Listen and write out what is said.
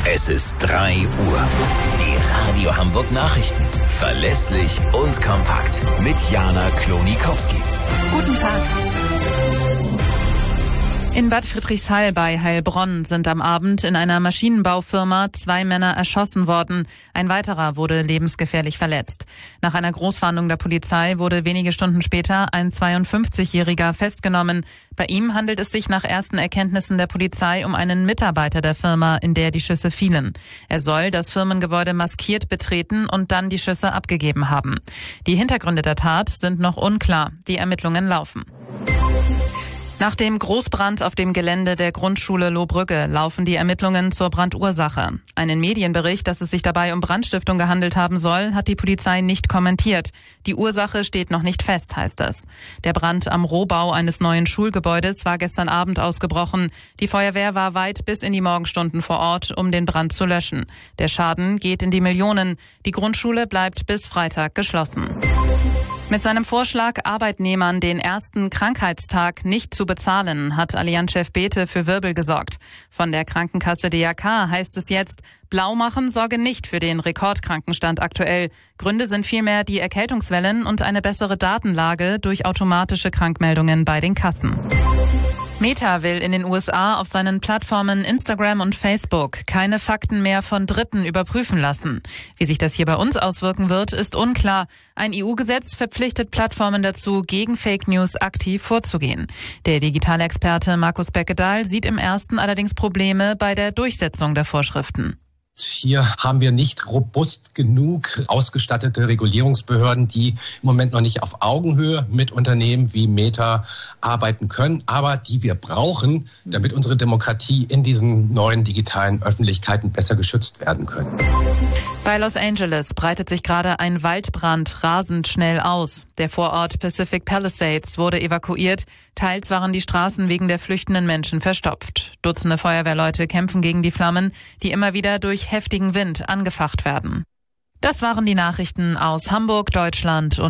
Es ist 3 Uhr. Die Radio Hamburg Nachrichten. Verlässlich und kompakt. Mit Jana Klonikowski. Guten Tag. In Bad Friedrichshall bei Heilbronn sind am Abend in einer Maschinenbaufirma 2 Männer erschossen worden. Ein weiterer wurde lebensgefährlich verletzt. Nach einer Großfahndung der Polizei wurde wenige Stunden später ein 52-Jähriger festgenommen. Bei ihm handelt es sich nach ersten Erkenntnissen der Polizei um einen Mitarbeiter der Firma, in der die Schüsse fielen. Er soll das Firmengebäude maskiert betreten und dann die Schüsse abgegeben haben. Die Hintergründe der Tat sind noch unklar. Die Ermittlungen laufen. Nach dem Großbrand auf dem Gelände der Grundschule Lohbrügge laufen die Ermittlungen zur Brandursache. Einen Medienbericht, dass es sich dabei um Brandstiftung gehandelt haben soll, hat die Polizei nicht kommentiert. Die Ursache steht noch nicht fest, heißt es. Der Brand am Rohbau eines neuen Schulgebäudes war gestern Abend ausgebrochen. Die Feuerwehr war weit bis in die Morgenstunden vor Ort, um den Brand zu löschen. Der Schaden geht in die Millionen. Die Grundschule bleibt bis Freitag geschlossen. Mit seinem Vorschlag, Arbeitnehmern den ersten Krankheitstag nicht zu bezahlen, hat Allianz-Chef Bethe für Wirbel gesorgt. Von der Krankenkasse DRK heißt es jetzt, blau machen sorge nicht für den Rekordkrankenstand aktuell. Gründe sind vielmehr die Erkältungswellen und eine bessere Datenlage durch automatische Krankmeldungen bei den Kassen. Meta will in den USA auf seinen Plattformen Instagram und Facebook keine Fakten mehr von Dritten überprüfen lassen. Wie sich das hier bei uns auswirken wird, ist unklar. Ein EU-Gesetz verpflichtet Plattformen dazu, gegen Fake News aktiv vorzugehen. Der Digitalexperte Markus Beckedahl sieht im ersten allerdings Probleme bei der Durchsetzung der Vorschriften. Hier haben wir nicht robust genug ausgestattete Regulierungsbehörden, die im Moment noch nicht auf Augenhöhe mit Unternehmen wie Meta arbeiten können, aber die wir brauchen, damit unsere Demokratie in diesen neuen digitalen Öffentlichkeiten besser geschützt werden können. Bei Los Angeles breitet sich gerade ein Waldbrand rasend schnell aus. Der Vorort Pacific Palisades wurde evakuiert. Teils waren die Straßen wegen der flüchtenden Menschen verstopft. Dutzende Feuerwehrleute kämpfen gegen die Flammen, die immer wieder durch heftigen Wind angefacht werden. Das waren die Nachrichten aus Hamburg, Deutschland und